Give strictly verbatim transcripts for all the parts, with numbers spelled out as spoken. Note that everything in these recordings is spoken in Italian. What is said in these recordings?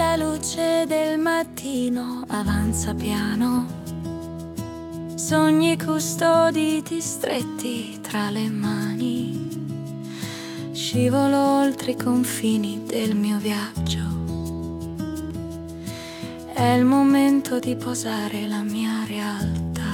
alla luce del mattino avanza piano, sogni custoditi stretti tra le mani. Scivolo oltre i confini del mio viaggio, è il momento di posare la mia realtà.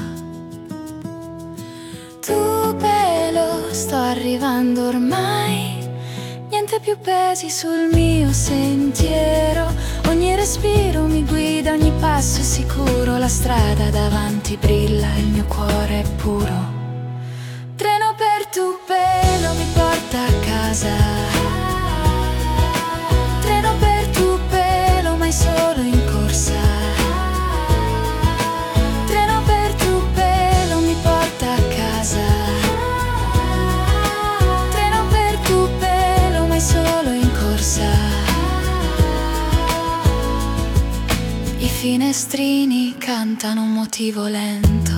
Tu pelo, sto arrivando ormai, niente più pesi sul mio sentiero. Ogni respiro mi guida, ogni passo è sicuro. La strada davanti brilla, il mio cuore è puro. Treno per tu pelo, mi porta a casa. Treno per tu pelo, mai solo in corsa. Treno per tu pelo, mi porta a casa. Treno per tu pelo, mai solo in corsa. I finestrini cantano un motivo lento.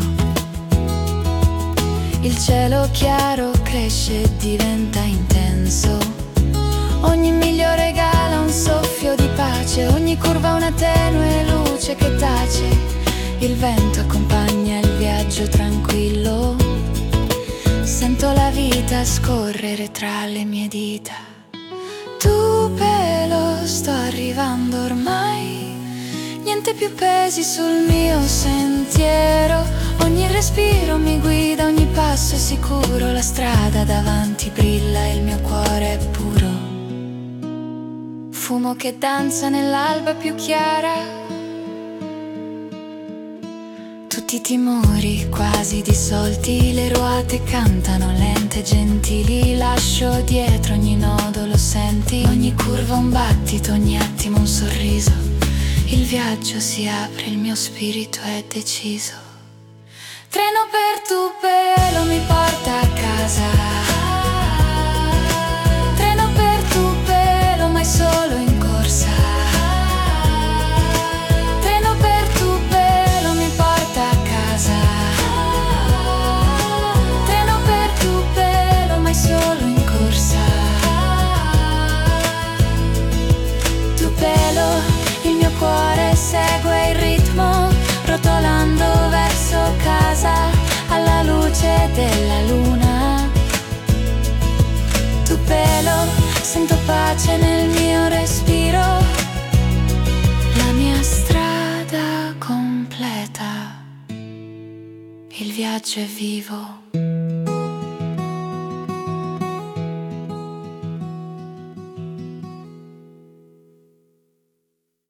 Il cielo chiaro cresce e diventa intenso. Ogni miglio regala un soffio di pace, ogni curva una tenue luce che tace. Il vento accompagna il viaggio tranquillo. Sento la vita scorrere tra le mie dita. Tu pelo, sto arrivando ormai, niente più pesi sul mio sentiero. Ogni respiro mi guida, ogni passo è sicuro. La strada davanti brilla, il mio cuore è puro. Fumo che danza nell'alba più chiara. Tutti i timori quasi dissolti, le ruote cantano lente e gentili. Lascio dietro ogni nodo, lo senti? Ogni curva un battito, ogni attimo un sorriso. Il viaggio si apre, il mio spirito è deciso. Treno per tu pelo, mi porta a casa. Treno per tu pelo, mai solo in corsa. Treno per tu pelo, mi porta a casa. Treno per tu pelo, mai solo in corsa. Tu pelo, il mio cuore segue il ritmo, rotolando verso casa, alla luce della luna. Tu pelo, sento pace nel mio respiro. La mia strada completa, il viaggio è vivo.